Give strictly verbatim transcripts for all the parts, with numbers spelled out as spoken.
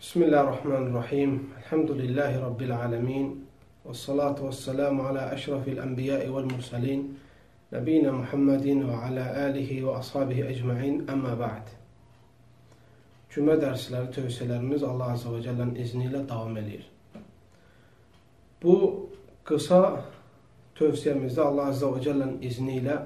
Bismillahirrahmanirrahim. Elhamdülillahi Rabbil alemin. Ve salatu ve selamu ala eşrafil enbiyai vel mursalin. Nebina Muhammedin ve ala alihi ve ashabihi ecma'in. Amma ba'd. Cümə dərsləri, tövsiyələrimiz Allah Azze ve Celle'nin izniyle devam edir. Bu kısa tövsiyemizde Allah Azze ve Celle'nin izniyle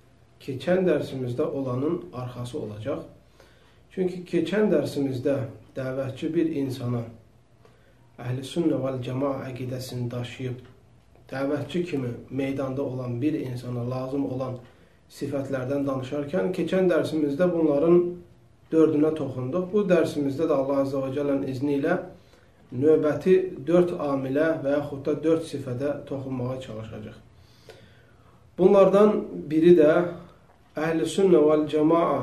geçen dersimizde olanın arkası olacak. Çünkü geçen dersimizde dəvətçi bir insana Əhl-i Sünnə vəl Cəmaa əqidəsini daşıyıb dəvətçi kimi meydanda olan bir insana lazım olan sifətlərdən danışarkən keçən dərsimizdə bunların dördünə toxunduq. Bu dərsimizdə də Allah Azze ve Celle'nin izni ilə növbəti dörd amilə və yaxud da dörd sifətə toxunmağa çalışacaq. Bunlardan biri də Əhl-i Sünnə vəl Cəmaa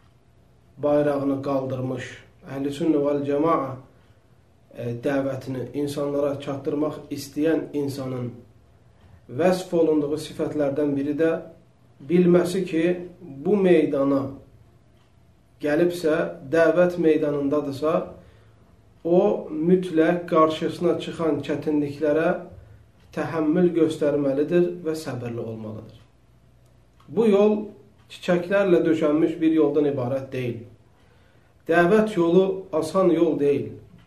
bayrağını qaldırmış, Əhl-i Sünnə vəl Cəmaa dəvətini insanlara çatdırmaq istəyən insanın vəsf olunduğu sifətlərdən biri də bilməsi ki, bu meydana gəlibsə, dəvət meydanındadırsa, o mütləq qarşısına çıxan çətinliklərə təhəmmül göstərməlidir və səbirli olmalıdır. Bu yol çiçəklərlə döşənmiş bir yoldan ibarət deyil. Dəvət yolu asan yol deyil.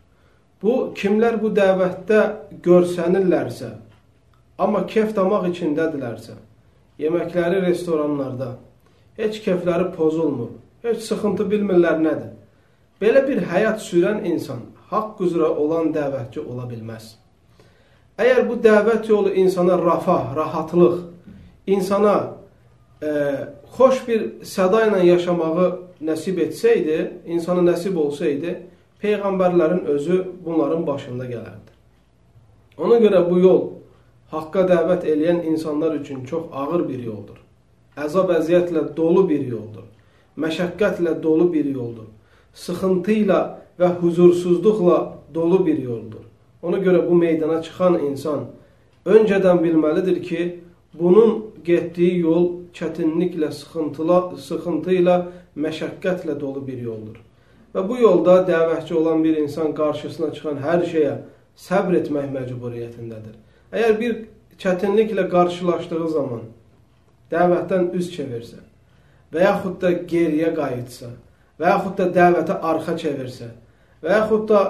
Bu, kimlər bu dəvətdə görsənirlərsə, amma kef damaq içindədirlərsə, yeməkləri restoranlarda, heç kefləri pozulmur, heç sıxıntı bilmirlər nədir. Belə bir həyat sürən insan haqq üzrə olan dəvətçi ola bilməz. Əgər bu dəvət yolu insana rafah, rahatlıq, insana e, xoş bir səda ilə yaşamağı nəsib etsəydi, insana nəsib olsaydı, Peyğəmbərlərin özü bunların başında gələrdi. Ona görə bu yol haqqa dəvət eləyən insanlar üçün çox ağır bir yoldur. Əzab əziyyətlə dolu bir yoldur. Məşəqqətlə dolu bir yoldur. Sıxıntıyla və huzursuzluqla dolu bir yoldur. Ona görə bu meydana çıxan insan öncədən bilməlidir ki, bunun getdiyi yol çətinliklə, sıxıntıyla, məşəqqətlə dolu bir yoldur. Və bu yolda dəvətçi olan bir insan qarşısına çıxan hər şeyə səbr etmək məcburiyyətindədir. Əgər bir çətinliklə qarşılaşdığı zaman dəvətdən üz çevirsə və yaxud da geriyə qayıtsa və yaxud da dəvətə arxa çevirsə və yaxud da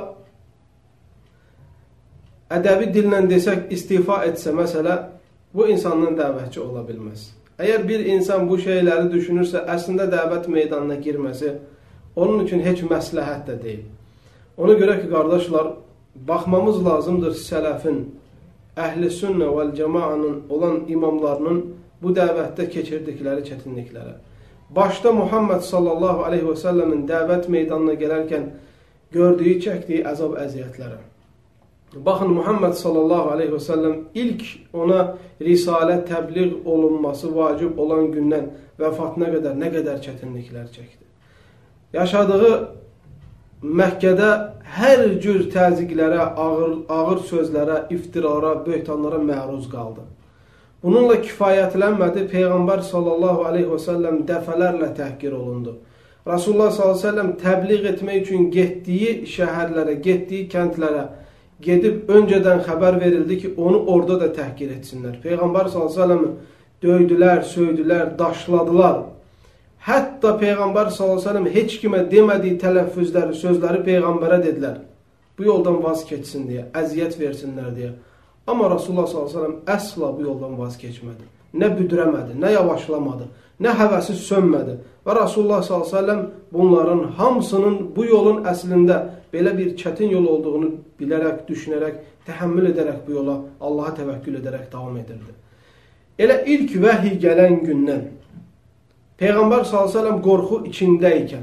ədəbi dillə desək istifa etsə məsələ, bu insandan dəvətçi ola bilməz. Əgər bir insan bu şeyləri düşünürsə, əslində dəvət meydanına girməsi onun üçün heç məsləhət də deyil. Ona görə ki, qardaşlar, baxmamız lazımdır sələfin, Əhl-i Sünnə vəl Cəmaanın olan imamlarının bu dəvətdə keçirdikləri çətinliklərə. Başda Muhammed sallallahu aleyhi və səlləmin dəvət meydanına gələrkən gördüyü, çəkdiyi əzab əziyyətlərə. Baxın, Muhammed sallallahu aleyhi və səlləm ilk ona risalə təbliğ olunması vacib olan gündən vəfatına qədər nə qədər çətinliklər çəkdi. Yaşadığı Məkkədə hər cür təzyiqlərə, ağır, ağır sözlərə, iftirara, böhtanlara məruz qaldı. Bununla kifayətlənmədi, Peyğəmbər sallallahu aleyhi və səlləm dəfələrlə təhqir olundu. Rasulullah sallallahu aleyhi və səlləm təbliğ etmək üçün getdiyi şəhərlərə, getdiyi kəndlərə gedib öncədən xəbər verildi ki, onu orada da təhqir etsinlər. Peyğəmbər sallallahu aleyhi və səlləmi döydülər, söydülər, daşladılar. Hətta Peyğəmbər sallallahu aleyhi və səlləm heç kimə demədiyi tələffüzləri, sözləri Peyğəmbərə dedilər. Bu yoldan vaz keçsin deyə, əziyyət versinlər deyə. Amma Rasulullah sallallahu aleyhi və səlləm əsla bu yoldan vaz keçmədi. Nə büdrəmədi, nə yavaşlamadı, nə həvəsi sönmədi. Və Rasulullah sallallahu aleyhi və səlləm bunların hamısının bu yolun əslində belə bir çətin yol olduğunu bilərək, düşünərək, təhəmmül edərək bu yola Allaha təvəkkül edərək davam edirdi. Elə ilk vəhiy gələn gündən Peyğəmbər sallallahu aleyhi və səlləm qorxu içindəykən,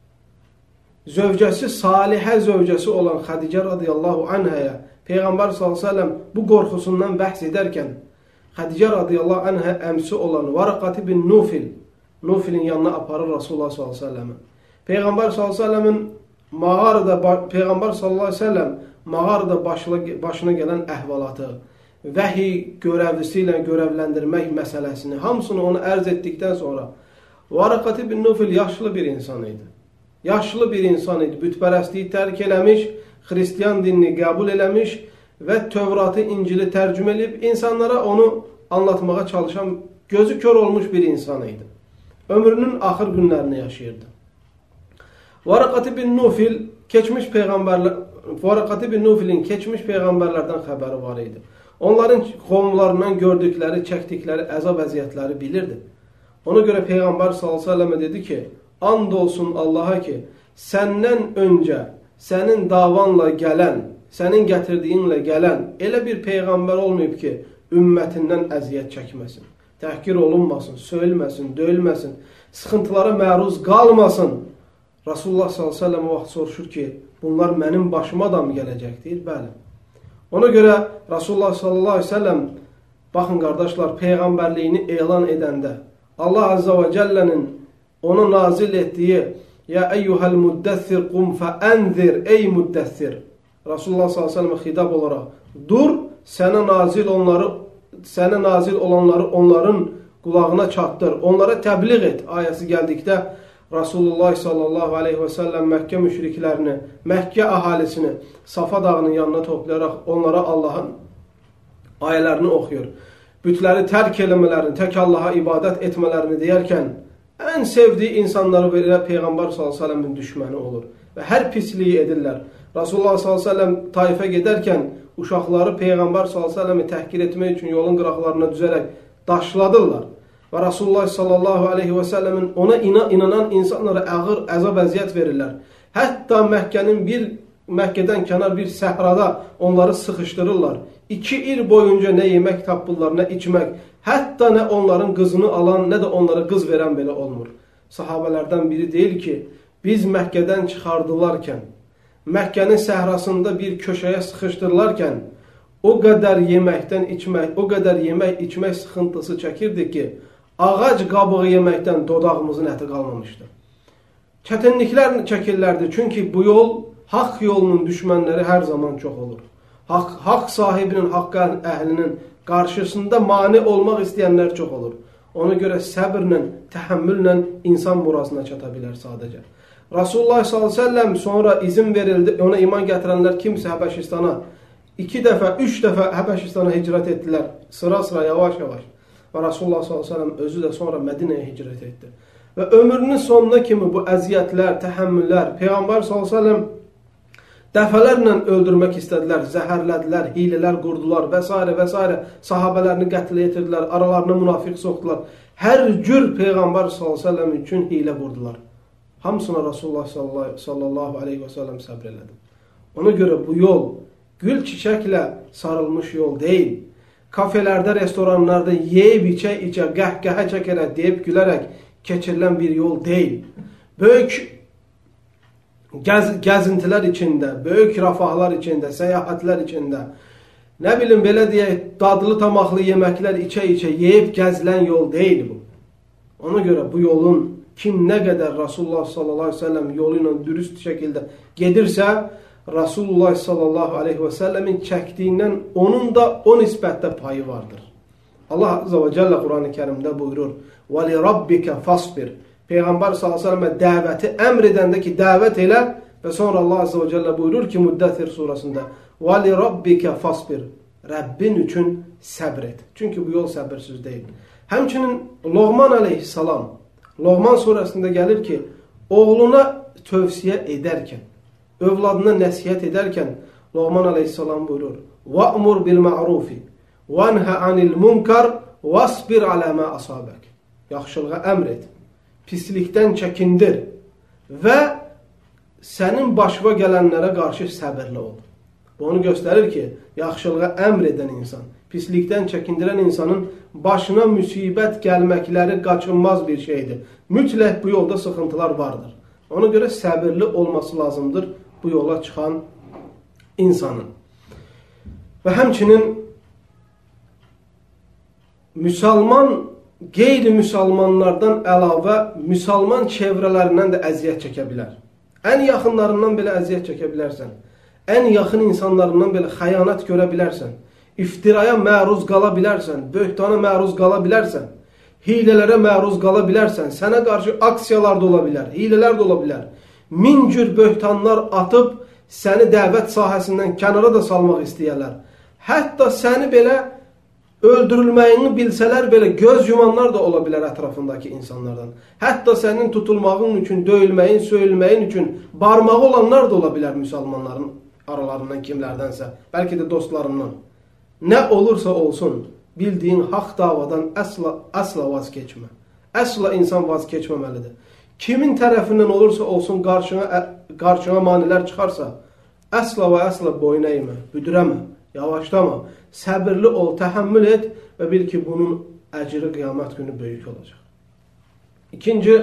zövcəsi, salihə zövcəsi olan Xədicə radiyallahu anhəyə Peyğəmbər sallallahu aleyhi və səlləm bu qorxusundan bəhs edərkən, Xədicə radiyallahu anhə əmsi olan Varaqat ibn Nufil, Nufilin yanına aparır Rasulullah sallallahu aleyhi və səlləmi. Peyğəmbər sallallahu aleyhi və səlləmin mağarada, Peyğəmbər sallallahu aleyhi və səlləm mağarada başına gələn əhvalatı, vəhiy görəvlisi ilə görəvləndirmək məsələsini, hamısını onu ərz etdikdən sonra Varaqat ibn Nufil yaşlı bir insan idi. Yaşlı bir insan idi. Bütpərəstliyi tərk eləmiş, Hristiyan dinini qəbul eləmiş və Tövratı, İncili tərcümə edib insanlara onu anlatmağa çalışan gözü kör olmuş bir insan idi. Ömrünün axır günlərini yaşayırdı. Varaqat ibn Nufil keçmiş peyğəmbərlər Varaqat ibn Nufilin keçmiş peyğəmbərlərdən xəbəri var idi. Onların qovumlarından gördükləri, çəkdikləri əzab əziyyətləri bilirdi. Ona görə peyğəmbər sallallahu əleyhi və səlləm dedi ki: "And olsun Allaha ki, səndən öncə sənin davanla gələn, sənin gətirdiyinlə gələn elə bir peyğəmbər olmayıb ki, ümmətindən əziyyət çəkməsin, təhqir olunmasın, söyülməsin, döyülməsin, sıxıntılara məruz qalmasın." Rasulullah sallallahu əleyhi və səlləm vaxt soruşur ki, bunlar mənim başıma da mı gələcək? Deyir, bəli. Ona görə Rasulullah sallallahu əleyhi və səlləm, baxın qardaşlar, peyğəmbərliyini elan edəndə Allah azza və cəllənin ona nazil etdiyi "Ya eyyuhel muddəssir qum fəənzir ey muddəssir" Rasulullah sallallahu əleyhi və səlləmə xitab olaraq dur, sənə nazil onları sənə nazil olanları onların qulağına çatdır, onlara təbliğ et ayəsi gəldikdə Rasulullah sallallahu aleyhi və səlləm Məkkə müşriklərini, Məkkə əhalisini Safa dağının yanına toplayaraq onlara Allahın ayələrini oxuyur. Bütləri tərk eləmələrini, tək Allaha ibadət etmələrini deyərkən ən sevdiyi insanları belə Peyğəmbər sallallahu aleyhi və səlləmin düşməni olur və hər pisliyi edirlər. Rasulullah sallallahu aleyhi və səlləm Taifə gedərkən uşaqları Peyğəmbər sallallahu aleyhi və səlləmi təhqir etmək üçün yolun qıraqlarına düzərək daşladırlar. Və Rasulullah sallallahu aleyhi və səlləmin ona inanan insanlara ağır əzab əziyyət verirlər. Hətta Məkkənin bir, Məkkədən kənar bir səhrada onları sıxışdırırlar. İki il boyunca nə yemək tapırlar, nə içmək, hətta nə onların qızını alan, nə də onlara qız verən belə olmur. Sahabələrdən biri deyir ki, biz Məkkədən çıxardılarkən, Məkkənin səhrasında bir köşəyə sıxışdırılarkən, o qədər yeməkdən içmək, o qədər yemək içmək sıxıntısı çəkirdi ki, ağac qabığı yeməkdən dodağımızın əti qalmamışdı. Çətinliklər çəkirlərdi, çünki bu yol, haqq yolunun düşmənləri hər zaman çox olur. Haqq, haqq sahibinin, haqq əhlinin qarşısında mane olmaq istəyənlər çox olur. Ona görə səbirlə, təhəmmüllə insan murazına çata bilər sadəcə. Rasulullah sallallahu aleyhi və səlləm sonra izin verildi, ona iman gətirənlər kimsə Həbəşistana, iki dəfə, üç dəfə Həbəşistana hicrət etdilər, sıra-sıra, yavaş-yavaş. Və Rasulullah sallallahu aleyhi və səlləm özü də sonra Mədinəyə hicrət etdi. Və ömrünün sonuna kimi bu əziyyətlər, təhəmmüllər, Peyğəmbər sallallahu aleyhi və səlləm dəfələrlə öldürmək istədilər, zəhərlədilər, hilələr qurdular və s. və s. Sahabələrini qətlə yetirdilər, aralarına münafiq soxdular. Hər cür Peyğəmbər sallallahu aleyhi və səlləm üçün hilə qurdular. Hamısına Rasulullah sallallahu aleyhi və səlləm səbr elədi. Ona görə bu yol gül çiçəklə sarılmış yol deyil. Kafelərdə, restoranlarda yeyib içə içə, qəhqəhə çəkərək, deyib gülərək keçirilən bir yol deyil. Böyük Gəz, gəzintilər içində, böyük rafahlar içində, səyahətlər içində, nə bilim belə deyək, dadlı tamaqlı yeməklər içə-içə yeyib gəzilən yol deyil bu. Ona görə bu yolun kim nə qədər Rasulullah sallallahu aleyhi və səlləm yolu ilə dürüst şəkildə gedirsə, Rasulullah sallallahu aleyhi və səlləmin çəkdiyindən onun da o nisbətdə payı vardır. Allah azza və cəllə Quran-ı Kərimdə buyurur: وَلِرَبِّكَ فَاصْبِرْ Peyğəmbər sallallahu əleyhi və səlləmə dəvəti əmr edəndə ki, dəvət elə və sonra Allah azza və cəllə buyurur ki, Müddəthir surasında: "Və li rabbika fasbir." Rəbbin üçün səbr et. Çünki bu yol səbirsiz deyil. Həmçinin Loğman əleyhissalam Loğman surasında gəlir ki, oğluna tövsiyə edərkən, övladına nəsihət edərkən Loğman əleyhissalam buyurur: "Va'mur bil ma'rufi vanha anil munkar wasbir ala ma asabak." Yaxşılığa əmr et, pislikdən çəkindir və sənin başına gələnlərə qarşı səbirli ol. Bu onu göstərir ki, yaxşılığa əmr edən insan, pislikdən çəkindirən insanın başına müsibət gəlməkləri qaçınmaz bir şeydir. Mütləq bu yolda sıxıntılar vardır. Ona görə səbirli olması lazımdır bu yola çıxan insanın. Və həmçinin müsəlman qeyri-müsəlmanlardan əlavə müsəlman çevrələrindən də əziyyət çəkə bilər. Ən yaxınlarından belə əziyyət çəkə bilərsən. Ən yaxın insanlarından belə xəyanət görə bilərsən. İftiraya məruz qala bilərsən. Böhtana məruz qala bilərsən. Hilələrə məruz qala bilərsən. Sənə qarşı aksiyalar da ola bilər. Hilələr də ola bilər. Min cür böhtanlar atıb səni dəvət sahəsindən kənara da salmaq istəyərlər. Hətta səni belə öldürülməyini bilsələr belə göz yumanlar da ola bilər ətrafındakı insanlardan. Hətta sənin tutulmağın üçün, döyülməyin, söyülməyin üçün barmağı olanlar da ola bilər müsəlmanların aralarından kimlərdənsə, bəlkə də dostlarından. Nə olursa olsun, bildiyin haqq davadan əsla, əsla vaz keçmə. Əsla insan vaz keçməməlidir. Kimin tərəfindən olursa olsun qarşına, qarşına manilər çıxarsa, əsla və əsla boyun əymə, büdürəmə, yavaşlama, səbirli ol, təhəmmül et və bil ki, bunun əcri qiyamət günü böyük olacaq. İkinci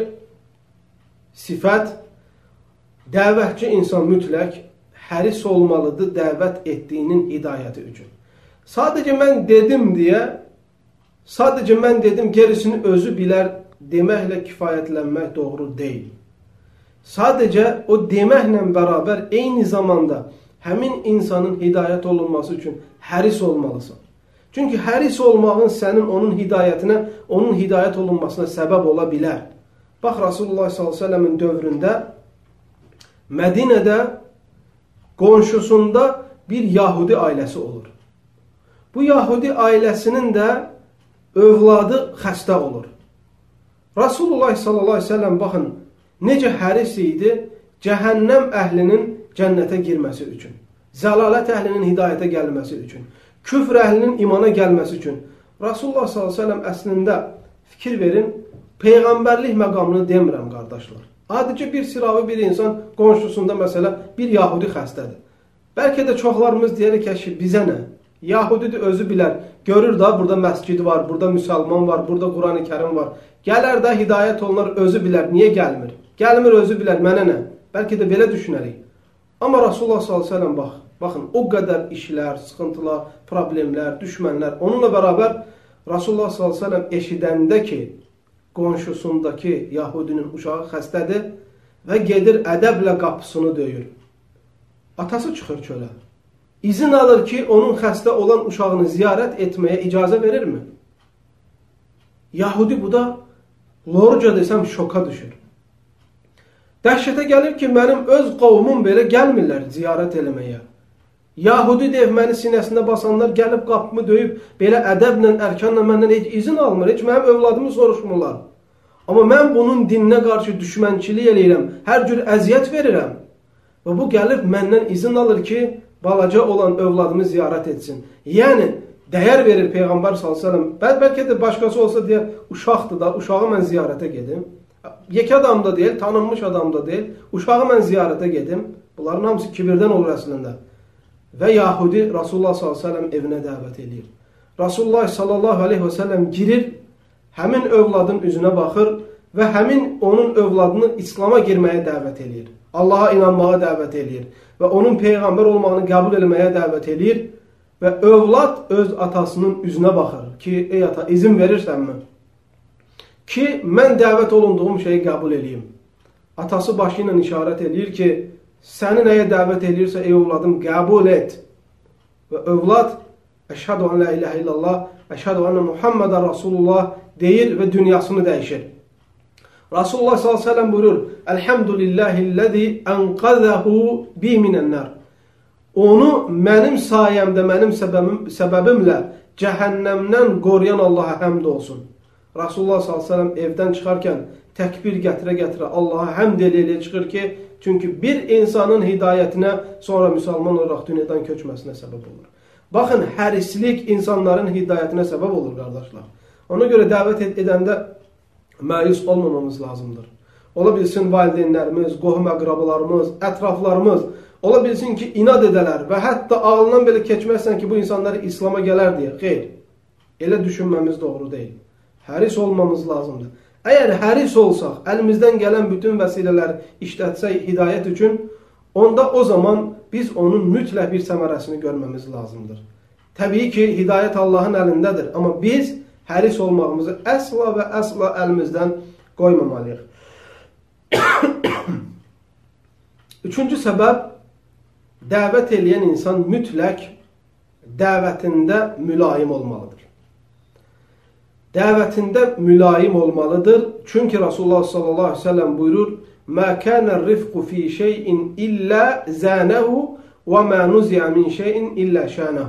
sifət, dəvətçi insan mütləq həris olmalıdır dəvət etdiyinin hidayəti üçün. Sadəcə mən dedim deyə, sadəcə mən dedim gerisini özü bilər deməklə kifayətlənmək doğru deyil. Sadəcə o deməklə bərabər eyni zamanda həmin insanın hidayət olunması üçün həris olmalısan. Çünki həris olmağın sənin onun hidayətinə, onun hidayət olunmasına səbəb ola bilər. Bax, Rasulullah sallallahu əleyhi və səlləmin dövründə Mədinədə qonşusunda bir Yahudi ailəsi olur. Bu Yahudi ailəsinin də övladı xəstə olur. Rasulullah sallallahu əleyhi və səlləm baxın, necə həris idi cəhənnəm əhlinin cənnətə girməsi üçün, zəlalət əhlinin hidayətə gəlməsi üçün, küfr əhlinin imana gəlməsi üçün. Rasulullah sallallahu əleyhi və səlləm əslində fikir verin, peyğəmbərlik məqamını demirəm qardaşlar. Adicə bir sıravi bir insan qonşusunda məsələ bir Yahudi xəstədir. Bəlkə də çoxlarımız deyirik ki, bizə nə? Yahudidir, özü bilər. Görür da, burada məscid var, burada müsəlman var, burada Quran-ı Kərim var. Gələr də hidayət olunar, özü bilər. Niyə gəlmir? Gəlmir, özü bilər, mənə nə? Bəlkə də belə düşünərik. Amma Rasulullah sallallahu əleyhi və səlləm bax, baxın, o qədər işlər, sıxıntılar, problemlər, düşmənlər. Onunla bərabər Rasulullah sallallahu əleyhi və səlləm eşidəndə ki, qonşusundakı Yahudinin uşağı xəstədir və gedir ədəblə qapısını döyür. Atası çıxır çölə. İzin alır ki, onun xəstə olan uşağını ziyarət etməyə icazə verirmi? Yahudi bu da, loruca desəm, şoka düşür. Dəhşətə gəlir ki, mənim öz qovumum belə gəlmirlər ziyarət eləməyə. Yahudi dev məni sinəsində basanlar gəlib qapımı döyüb, belə ədəblə, ərkanla məndən heç izin almır, heç mənim övladımı soruşmurlar. Amma mən bunun dininə qarşı düşmənçilik eləyirəm, hər cür əziyyət verirəm. Və bu gəlib məndən izin alır ki, balaca olan övladımı ziyarət etsin. Yəni, dəyər verir Peyğəmbər sallallahu əleyhi və səlləm. Bəl bəlkə də başqası olsa deyə, uşaqdır da, uşağı mən ziyarətə gedim. Yekə adam da deyil, tanınmış adam da deyil, uşağı mən ziyarətə gedim. Bunların hamısı kibirdən olur əslində. Və Yahudi Rasulullah sallallahu əleyhi və səlləm evinə dəvət edir. Rasulullah sallallahu əleyhi və səlləm girir, həmin övladın üzünə baxır və həmin onun övladını İslam'a girməyə dəvət edir. Allaha inanmağa dəvət edir və onun Peyğəmbər olmağını qəbul etməyə dəvət edir və övlad öz atasının üzünə baxır ki, ey ata, izin verirsənmi? Ki, mən dəvət olunduğum şeyi qəbul edeyim. Atası başı ilə işarət edir ki, səni nəyə dəvət edirsə, ey övladım, qəbul et. Və övlad, əşhədu an la iləhə illallah, əşhədu anə Muhammedən Rasulullah deyir və dünyasını dəyişir. Rasulullah sallallahu əleyhi və səlləm buyurur, Elhamdülillahilləzi ənqəzəhu bi minənnər. Onu mənim sayəmdə, mənim səbəbim, səbəbimlə cəhənnəmdən qoruyan Allaha həmd olsun. Rasulullah sallallahu əleyhi və səlləm evdən çıxarkən təkbir gətirə-gətirə Allaha həmd elə-elə çıxır ki, çünki bir insanın hidayətinə sonra müsəlman olaraq dünyadan köçməsinə səbəb olur. Baxın, hərislik insanların hidayətinə səbəb olur, qardaşlar. Ona görə dəvət edəndə məyus olmamamız lazımdır. Ola bilsin valideynlərimiz, qohum əqrabalarımız, ətraflarımız, ola bilsin ki, inad edələr və hətta ağlından belə keçməzsən ki, bu insanlar İslam'a gələr deyə. Xeyr, elə düşünməmiz doğru deyil. Həris olmamız lazımdır. Əgər həris olsaq, əlimizdən gələn bütün vəsilələri işlətsək hidayət üçün, onda o zaman biz onun mütləq bir səmərəsini görməmiz lazımdır. Təbii ki, hidayət Allahın əlindədir, amma biz həris olmağımızı əsla və əsla əlimizdən qoymamalıyıq. Üçüncü səbəb, dəvət eləyən insan mütləq dəvətində mülayim olmalıdır. Dəvətində mülayim olmalıdır. Çünki Rasulullah sallallahu əleyhi və səlləm buyurur, مَا كَانَ الرِّفْقُ فِي شَيْءٍ إِلَّا زَانَهُ وَمَا نُزِعَ مِنْ شَيْءٍ إِلَّا شَانَهُ.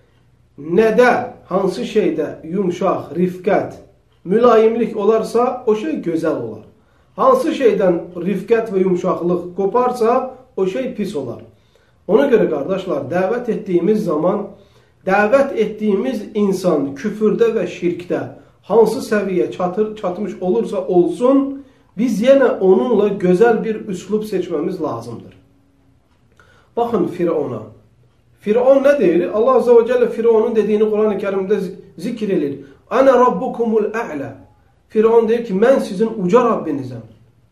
Nədə, hansı şeydə yumşaq, rifqət, mülayimlik olarsa, o şey gözəl olar. Hansı şeydən rifqət və yumşaqlıq qoparsa, o şey pis olar. Ona görə qardaşlar, dəvət etdiyimiz zaman, dəvət etdiyimiz insan küfürdə və şirkdə hansı səviyyə çatır, çatmış olursa olsun, biz yenə onunla gözəl bir üslub seçməmiz lazımdır. Baxın Firavuna. Firavun nə deyir? Allah Azze ve Celle Firavunun dediyini Quran-ı Kerimdə zikr edir. Ənə rabbukumul ə'lə. Firavun deyir ki, mən sizin uca Rabbinizəm.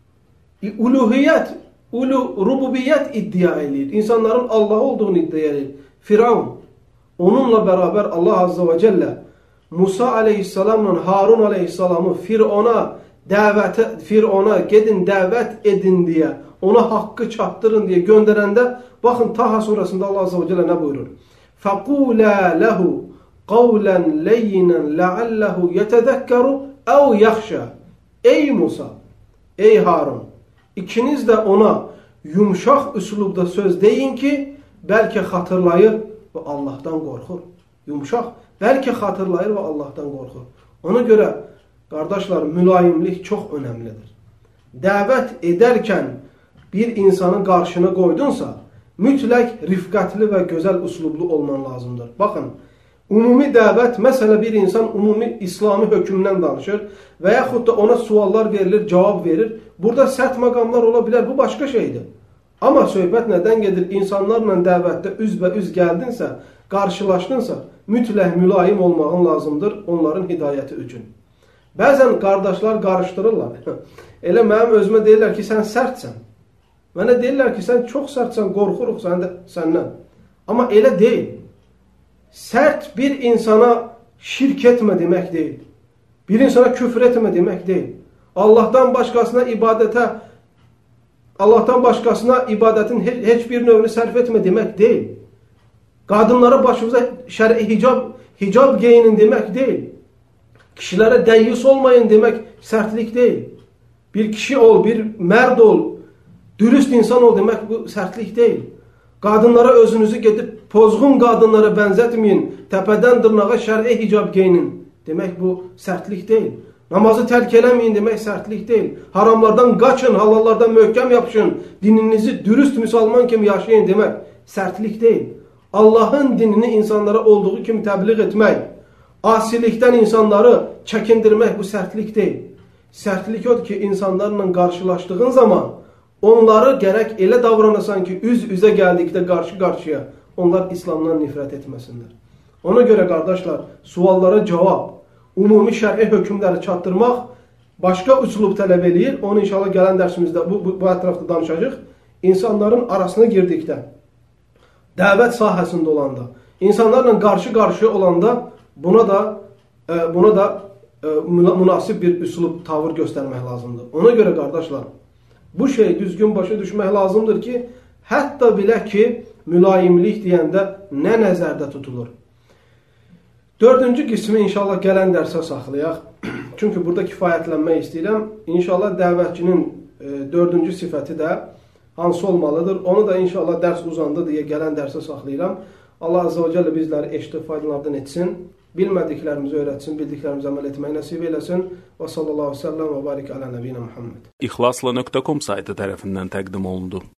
Uluhiyyət, ulu, rububiyyət iddia edir. İnsanların Allah olduğunu iddia edir. Firavun. Onunla bərabər Allah Azze ve Celle Musa aleyhisselamla Harun aleyhisselamı Firavuna dəvətə, Firavuna gedin dəvət edin deyə, ona haqqı çatdırın deyə göndərəndə, baxın Taha surasında Allah Azze ve Celle nə buyurur? فَقُولَا لَهُ قَوْلًا لَيِّنًا لَعَلَّهُ يَتَذَكَّرُ اَوْ يَخْشَى. Ey Musa, ey Harun, ikiniz də ona yumşaq üslubda söz deyin ki, bəlkə xatırlayır və Allahdan qorxur. Yumşaq, bəlkə xatırlayır və Allahdan qorxur. Ona görə, qardaşlar, mülayimlik çox önəmlidir. Dəvət edərkən bir insanı qarşına qoydunsa, mütləq rifqətli və gözəl üslublu olman lazımdır. Baxın, ümumi dəvət, məsələ bir insan ümumi İslami hökmündən danışır və yaxud da ona suallar verilir, cavab verir. Burada sərt məqamlar ola bilər, bu başqa şeydir. Amma söhbət nədən gedir? İnsanlarla dəvətdə üzbə üz gəldinsə, qarşılaşdınsa, mütləq mülayim olmağın lazımdır onların hidayəti üçün. Bəzən qardaşlar qarışdırırlar. Elə mənim özümə deyirlər ki, sən sərtsən. Mənə deyirlər ki, sən çox sərtsən, qorxuruq səndən. Amma elə deyil. Sərt bir insana şirk etmə demək deyil. Bir insana küfür etmə demək deyil. Allahdan başqasına ibadətə, Allahdan başqasına ibadətin heç bir növünü sərf etmə demək deyil. Qadınlara başımıza şəri hicab, hicab geyinin demək deyil. Kişilərə dəyyus olmayın demək sərtlik deyil. Bir kişi ol, bir mərd ol, dürüst insan ol demək bu sərtlik deyil. Qadınlara özünüzü gedib pozğun qadınlara bənzətməyin, təpədən dırnağa şəri hicab geyinin demək bu sərtlik deyil. Namazı tərk eləməyin demək sərtlik deyil. Haramlardan qaçın, halallardan möhkəm yapışın, dininizi dürüst müsəlman kimi yaşayın demək sərtlik deyil. Allahın dinini insanlara olduğu kimi təbliğ etmək, asilikdən insanları çəkindirmək bu sərtlik deyil. Sərtlik odur ki, insanlarla qarşılaşdığın zaman onları gərək elə davranasan ki, üz-üzə gəldikdə qarşı-qarşıya onlar İslamdan nifrət etməsinlər. Ona görə qardaşlar, suallara cavab, ümumi şər'i hökmləri çatdırmaq başqa üslub tələb eləyir. Onu inşallah gələn dərsimizdə bu, bu, bu ətrafda danışacaq. İnsanların arasına girdikdə, dəvət sahəsində olanda, insanlarla qarşı-qarşıya olanda buna da, e, buna da e, münasib bir üslub, tavır göstərmək lazımdır. Ona görə qardaşlar, bu şey düzgün başa düşmək lazımdır ki, hətta bilək ki, mülayimlik deyəndə nə nəzərdə tutulur? Dördüncü qismi inşallah gələn dərsə saxlayaq. Çünki burada kifayətlənmək istəyirəm. İnşallah dəvətçinin e, dördüncü sifəti də hansı olmalıdır? Onu da inşallah dərs uzandı deyə gələn dərsə saxlayıram. Allah Azze ve Celle bizləri eşitib faydalardan etsin. Bilmədiklərimizi öyrətsin, bildiklərimizi əməl etməyi nəsib eləsin. Və sallallahu aleyhi ve sellem və barik alə nəbiyyə Muhammed. İxlasla nöqtə com saytı tərəfindən təqdim olundu.